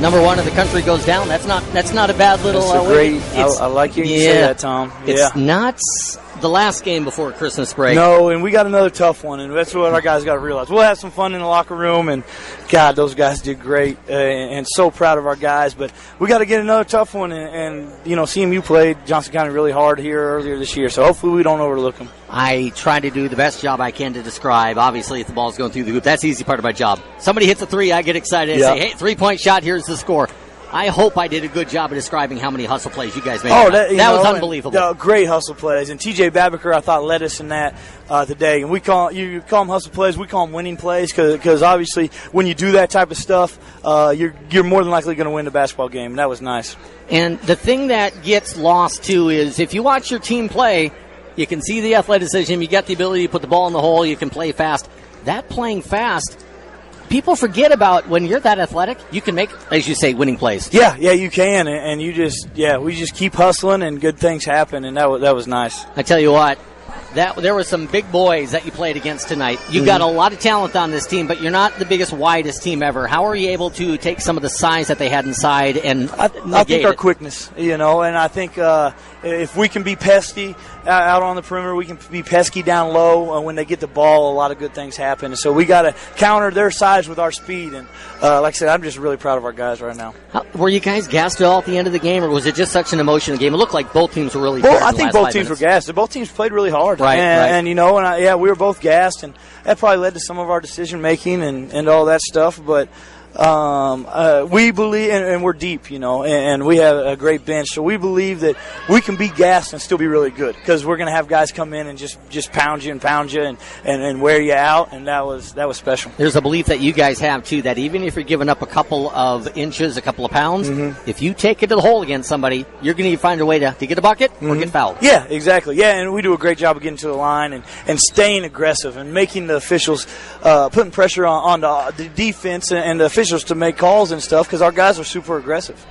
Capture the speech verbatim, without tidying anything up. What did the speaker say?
number one in the country goes down. That's not that's not a bad little. That's a uh, great. I, it's, I like hearing yeah, you say that, Tom. It's yeah. not the last game before Christmas break. No, and we got another tough one, and that's what our guys got to realize. We'll have some fun in the locker room, and God, those guys did great, uh, and, and so proud of our guys. But we got to get another tough one, and, and you know, C M U played Johnson County really hard here earlier this year, so hopefully we don't overlook them. I try to do the best job I can to describe. Obviously, if the ball's going through the hoop, that's the easy part of my job. Somebody hits a three, I get excited. I Yep. say, hey, three-point shot, here's the score. I hope I did a good job of describing how many hustle plays you guys made. Oh, that, that, you that know, was and, unbelievable. uh, great hustle plays. And T J Babaker, I thought, led us in that uh, today. And we call you, you call them hustle plays, we call them winning plays because obviously when you do that type of stuff, uh, you're you're more than likely going to win the basketball game. And that was nice. And the thing that gets lost, too, is if you watch your team play, you can see the athleticism, you got the ability to put the ball in the hole, you can play fast. That playing fast, people forget about when you're that athletic, you can make, as you say, winning plays. Yeah, yeah, you can, and, and you just, yeah, we just keep hustling, and good things happen, and that was that was nice. I tell you what, that there were some big boys that you played against tonight. You've mm-hmm. got a lot of talent on this team, but you're not the biggest, widest team ever. How are you able to take some of the size that they had inside and I, I think our quickness, you know, and I think uh, if we can be pesky out on the perimeter, we can be pesky down low. Uh, when they get the ball, a lot of good things happen. So we got to counter their size with our speed. And uh, like I said, I'm just really proud of our guys right now. How, were you guys gassed at all at the end of the game, or was it just such an emotional game? It looked like both teams were really. Well, I think both teams minutes. were gassed. Both teams played really hard, right? And, right. and you know, and I, yeah, we were both gassed, and that probably led to some of our decision making and, and all that stuff. But um, uh, we believe, and, and we're deep, you know, and, and we have a great bench, so we believe that we can be gassed and still be really good because we're going to have guys come in and just, just pound you and pound you and, and, and wear you out, and that was that was special. There's a belief that you guys have too that even if you're giving up a couple of inches, a couple of pounds, mm-hmm. if you take it to the hole against somebody, you're going to find a way to, to get a bucket mm-hmm. or get fouled. Yeah, exactly. Yeah, and we do a great job of getting to the line and, and staying aggressive and making the officials uh, putting pressure on, on the, the defense and, and the officials to make calls and stuff because our guys are super aggressive.